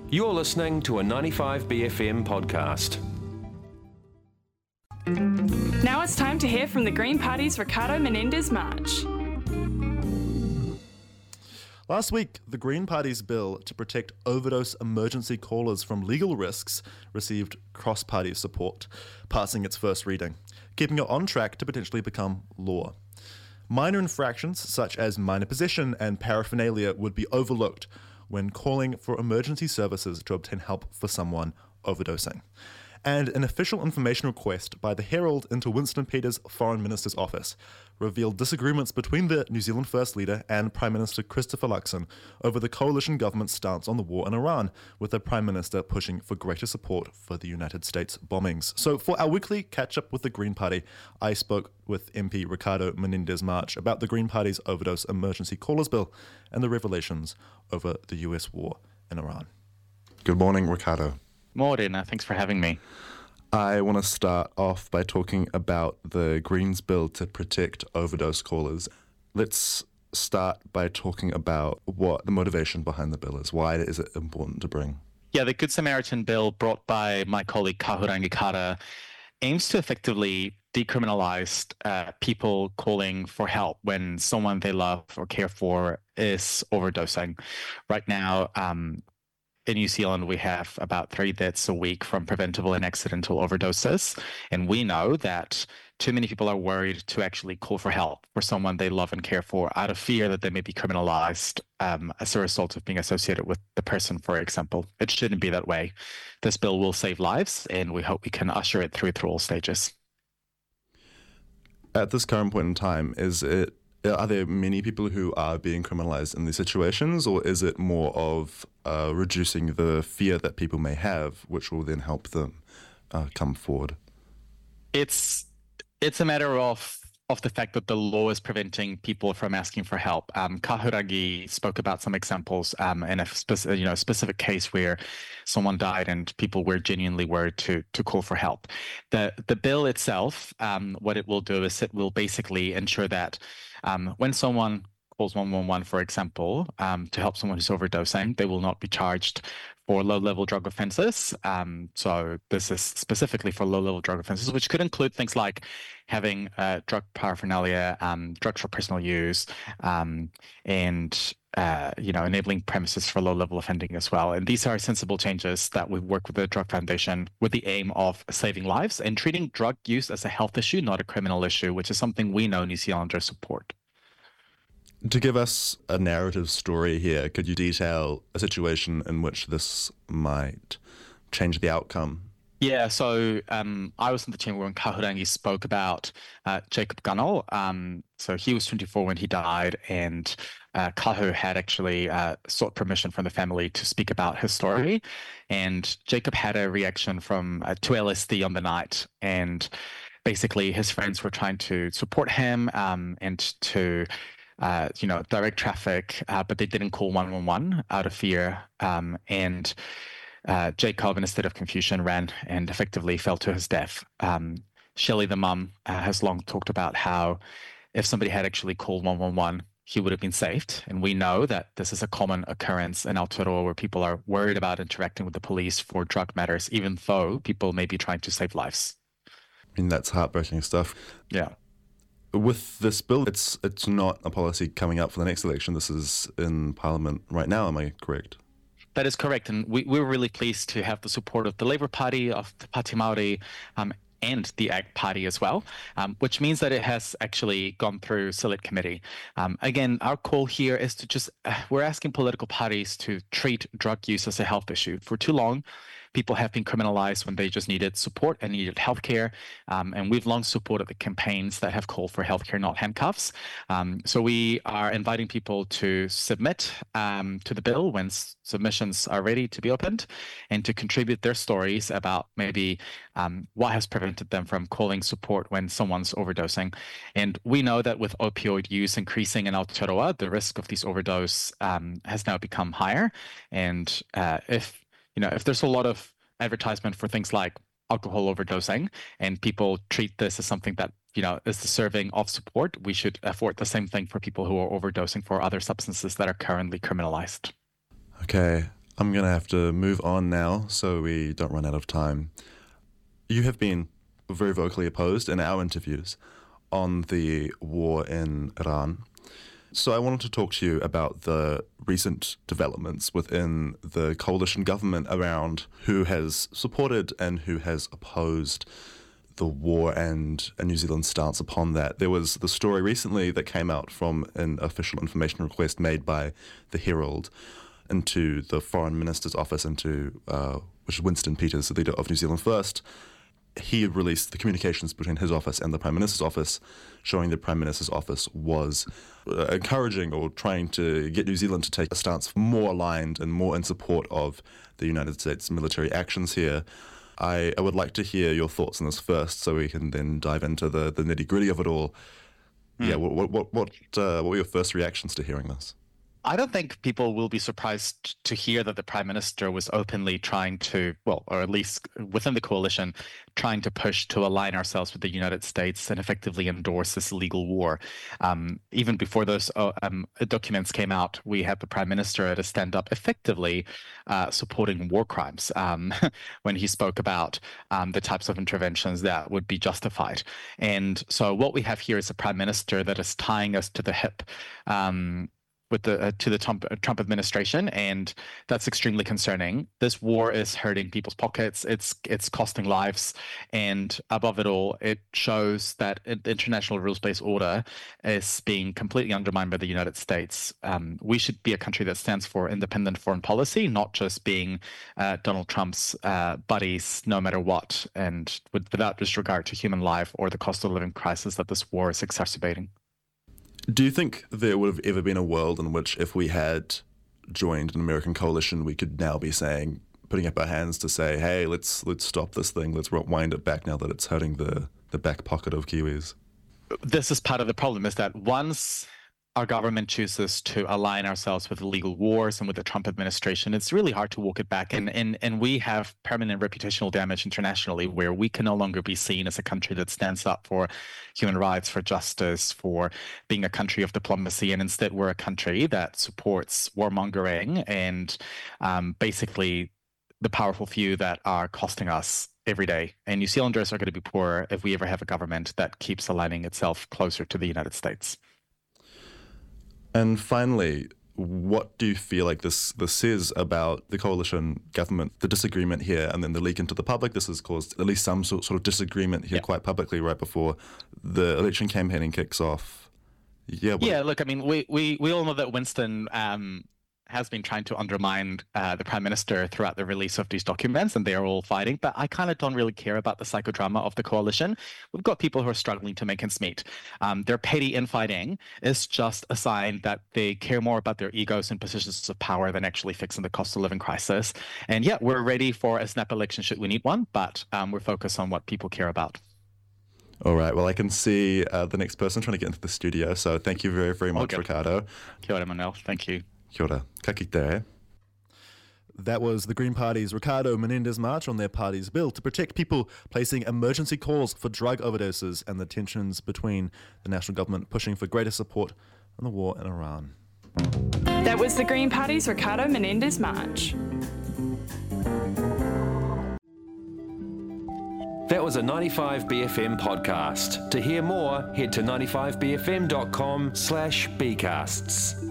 You're listening to a 95BFM podcast. Now it's time to hear from the Green Party's Ricardo Menendez-March. Last week, the Green Party's bill to protect overdose emergency callers from legal risks received cross-party support, passing its first reading, keeping it on track to potentially become law. Minor infractions, such as minor possession and paraphernalia, would be overlooked when calling for emergency services to obtain help for someone overdosing. And an official information request by the Herald into Winston Peters' Foreign Minister's office revealed disagreements between the New Zealand First Leader and Prime Minister Christopher Luxon over the coalition government's stance on the war in Iran, with the Prime Minister pushing for greater support for the United States bombings. So for our weekly catch-up with the Green Party, I spoke with MP Ricardo Menendez-March about the Green Party's overdose emergency callers bill and the revelations over the US war in Iran. Good morning, Ricardo. Morning, thanks for having me. I want to start off by talking about the Greens bill to protect overdose callers. Let's start by talking about what the motivation behind the bill is. Why is it important to bring? Yeah, the Good Samaritan bill brought by my colleague Kahurangi Kara aims to effectively decriminalize people calling for help when someone they love or care for is overdosing. Right now, in New Zealand, we have about 3 deaths a week from preventable and accidental overdoses. And we know that too many people are worried to actually call for help for someone they love and care for out of fear that they may be criminalized as a result of being associated with the person, for example. It shouldn't be that way. This bill will save lives, and we hope we can usher it through all stages. At this current point in time, are there many people who are being criminalized in these situations, or is it more of reducing the fear that people may have, which will then help them come forward? It's a matter of the fact that the law is preventing people from asking for help. Kahurangi spoke about some examples in a specific case where someone died and people were genuinely worried to call for help. The bill itself, what it will do is it will basically ensure that when someone calls 111, for example, to help someone who's overdosing, they will not be charged for low-level drug offenses. So this is specifically for low-level drug offenses, which could include things like having drug paraphernalia, drugs for personal use, and enabling premises for low-level offending as well. And these are sensible changes that we work with the Drug Foundation with the aim of saving lives and treating drug use as a health issue, not a criminal issue, which is something we know New Zealanders support. To give us a narrative story here, could you detail a situation in which this might change the outcome? Yeah, so I was in the chamber when Kahurangi spoke about Jacob Gunnell. So he was 24 when he died, and Kahu had actually sought permission from the family to speak about his story. And Jacob had a reaction to LSD on the night, and basically his friends were trying to support him and to direct traffic, but they didn't call 111 out of fear. And Jacob, in a state of confusion, ran and effectively fell to his death. Shelley, the mum, has long talked about how if somebody had actually called 111, he would have been saved. And we know that this is a common occurrence in Aotearoa where people are worried about interacting with the police for drug matters, even though people may be trying to save lives. I mean, that's heartbreaking stuff. Yeah. With this bill, it's not a policy coming up for the next election. This is in Parliament right now, am I correct? That is correct. And we're really pleased to have the support of the Labour Party, of the Pāti Māori, and the ACT Party as well, which means that it has actually gone through Select Committee. Again, our call here is to we're asking political parties to treat drug use as a health issue. For too long, people have been criminalized when they just needed support and needed healthcare. And we've long supported the campaigns that have called for healthcare, not handcuffs. So we are inviting people to submit to the bill when submissions are ready to be opened, and to contribute their stories about maybe what has prevented them from calling support when someone's overdosing. And we know that with opioid use increasing in Aotearoa, the risk of these overdose has now become higher. And if there's a lot of advertisement for things like alcohol overdosing, and people treat this as something that is deserving of support, we should afford the same thing for people who are overdosing for other substances that are currently criminalized. Okay. I'm going to have to move on now so we don't run out of time. You have been very vocally opposed in our interviews on the war in Iran. So I wanted to talk to you about the recent developments within the coalition government around who has supported and who has opposed the war and a New Zealand stance upon that. There was the story recently that came out from an official information request made by the Herald into the Foreign Minister's office, which is Winston Peters, the leader of New Zealand First. He released the communications between his office and the Prime Minister's office, showing the Prime Minister's office was encouraging or trying to get New Zealand to take a stance more aligned and more in support of the United States military actions here. I would like to hear your thoughts on this first, so we can then dive into the nitty-gritty of it all. Yeah, what were your first reactions to hearing this? I don't think people will be surprised to hear that the Prime Minister was openly trying to, or at least within the coalition, trying to push to align ourselves with the United States and effectively endorse this illegal war. Even before those documents came out, we had the Prime Minister to stand up effectively supporting war crimes when he spoke about the types of interventions that would be justified. And so what we have here is a Prime Minister that is tying us to the hip to the Trump administration, and that's extremely concerning. This war is hurting people's pockets. It's costing lives, and above it all, it shows that the international rules-based order is being completely undermined by the United States. We should be a country that stands for independent foreign policy, not just being Donald Trump's buddies no matter what, and without disregard to human life or the cost of living crisis that this war is exacerbating. Do you think there would have ever been a world in which if we had joined an American coalition, we could now be putting up our hands to say, hey, let's stop this thing, let's wind it back now that it's hurting the back pocket of Kiwis? This is part of the problem, is that once our government chooses to align ourselves with illegal wars and with the Trump administration, it's really hard to walk it back. And we have permanent reputational damage internationally, where we can no longer be seen as a country that stands up for human rights, for justice, for being a country of diplomacy. And instead, we're a country that supports warmongering and basically the powerful few that are costing us every day. And New Zealanders are going to be poorer if we ever have a government that keeps aligning itself closer to the United States. And finally, what do you feel like this says about the coalition government, the disagreement here, and then the leak into the public? This has caused at least some sort of disagreement here quite publicly right before the election campaigning kicks off. Yeah, look, I mean, we all know that Winston has been trying to undermine the Prime Minister throughout the release of these documents, and they are all fighting. But I kind of don't really care about the psychodrama of the coalition. We've got people who are struggling to make ends meet. Their petty infighting is just a sign that they care more about their egos and positions of power than actually fixing the cost of living crisis. And yeah, we're ready for a snap election should we need one, but we're focused on what people care about. All right. Well, I can see the next person trying to get into the studio. So thank you very, very much, Ricardo. Kia ora, Manuel. Thank you. Kia ora. Ka kite. That was the Green Party's Ricardo Menendez march on their party's bill to protect people, placing emergency calls for drug overdoses and the tensions between the national government pushing for greater support on the war in Iran. That was the Green Party's Ricardo Menendez march. That was a 95BFM podcast. To hear more, head to 95bfm.com/bcasts.